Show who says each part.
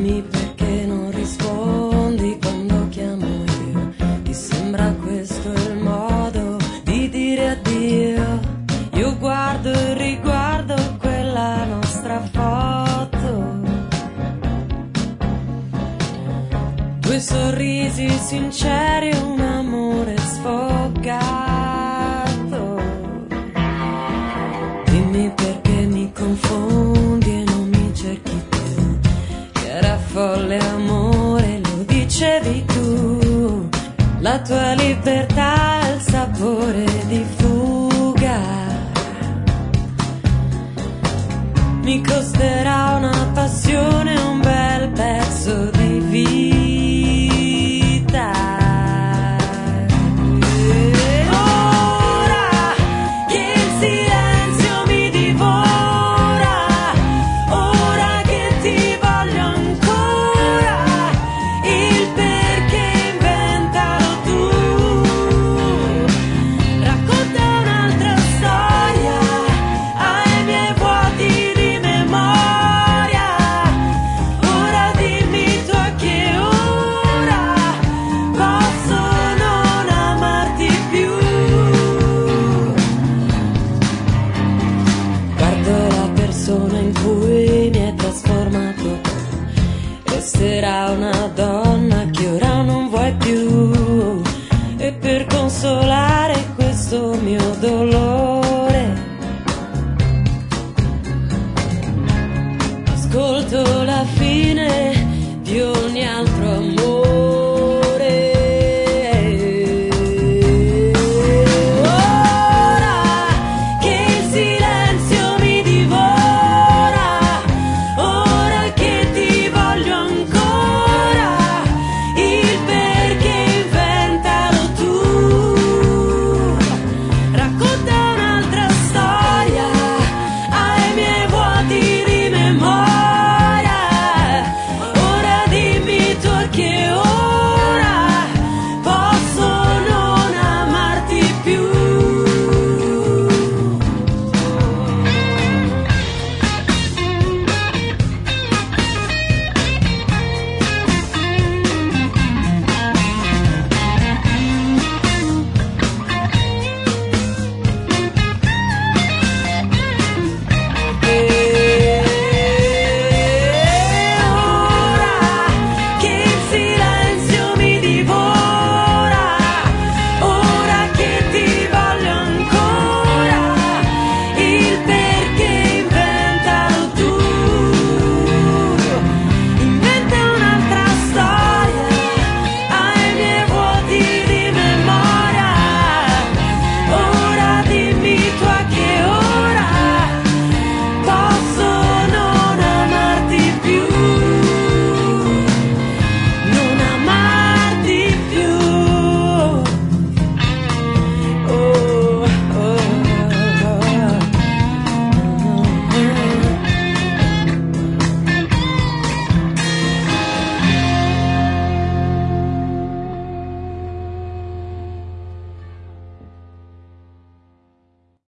Speaker 1: Dimmi perché non rispondi quando chiamo io. Ti sembra questo il modo di dire addio? Io guardo e riguardo quella nostra foto, due sorrisi sinceri e un amore sfogato. Dimmi perché mi confondi e non mi cerchi più. Che era folle amore, lo dicevi tu. La tua libertà ha il sapore di fuga. Mi costerà una passione, un bel pezzo di vita. E ora che il silenzio mi divora, ora che ti voglio ancora, il perché inventalo tu. Racconta un'altra storia ai miei vuoti di memoria. Ora dimmi tu a che ora posso non amarti più. Guardo la persona in cui mi hai trasformato. Resterà una donna che ora non vuoi più. E per consolare questo mio